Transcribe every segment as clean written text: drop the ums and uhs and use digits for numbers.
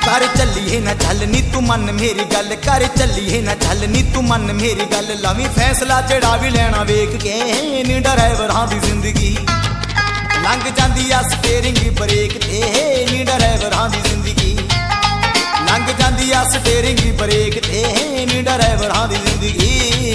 कर चलीए ना चल नी तू मन मेरी गल, कर चलीए ना चल नी तू मन मेरी गल। लवी फैसला जेड़ा भी लेना वेख के नी ड्राइवरां दी जिंदगी लंघ जांदी आ स्टीयरिंग ब्रेक ते नी ड्राइवरां दी जिंदगी लंघ जांदी आ स्टीयरिंग ब्रेक ते नी ड्राइवरां दी जिंदगी।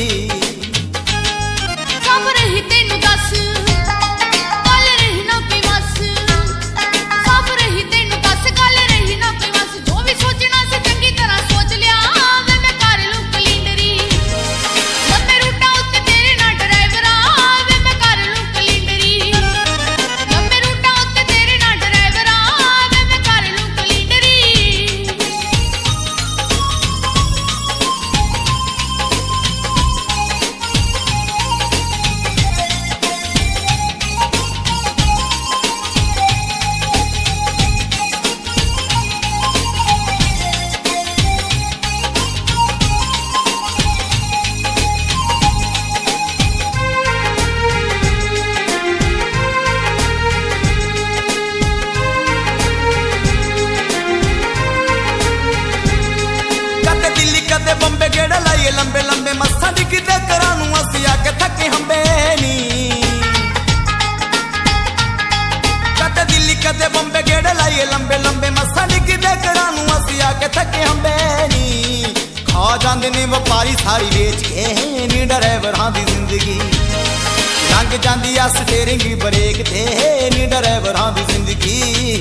सब रही तेनू दस गल रही ना कोई बस, सब रही तेनू दस गल रही ना कोई बस। जो भी सोचना से चंगी तरह सोच लिया वे मैं कर लूं कलिंडरी। लंबे रूटां उत्ते तेरे नाल ड्राइवरा वे मैं कर लूं कलिंडरी। लंबे रूटां उत्ते तेरे नाल ड्राइवरा वे मैं कर लूं कलिंडरी। कदे बंबे गेड़ा लाइए लंबे लंबे मस्सा डिगदे करानू असी आके थके हंबे नी। कदे दिल्ली कदे बंबे गेड़ा लाइए लंबे लंबे मस्सा डिगदे करानू असी आके थके हंबे नी। खा जांदे ने व्यापारी सारी बेच के नी ड्राइवरां दी जिंदगी लंघ जांदी आ स्टीयरिंग ब्रेक ते नी ड्राइवरां दी जिंदगी।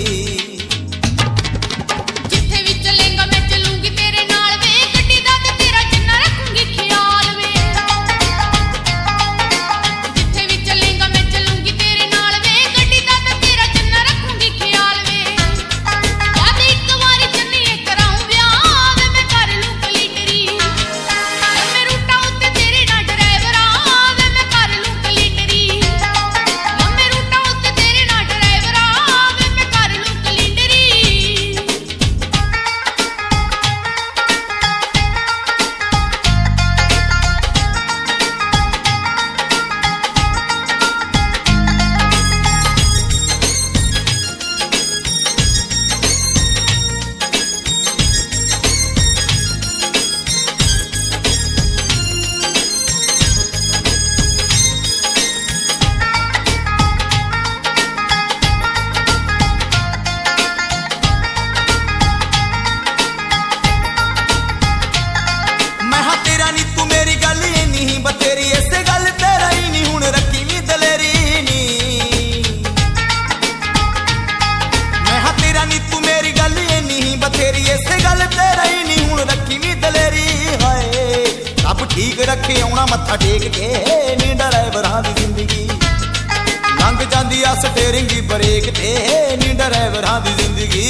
ठीक रखे आउणा मत्था टेक के नी ड्राइवरां दी जिंदगी लंघ जांदी आ स्टीयरिंग ब्रेक ते नी ड्राइवरां दी जिंदगी।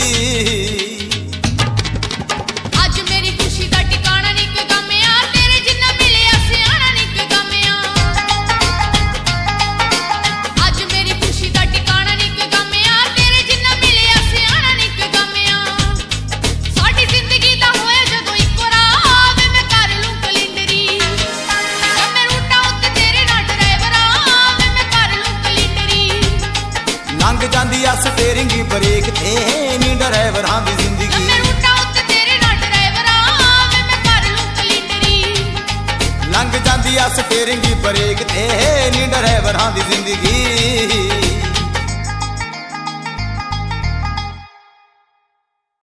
लंघ जांदी आ स्टीयरिंग ब्रेक ते नी ड्राइवरां दी जिंदगी लंघ जांदी आ स्टीयरिंग ब्रेक ते नी ड्राइवरां दी जिंदगी।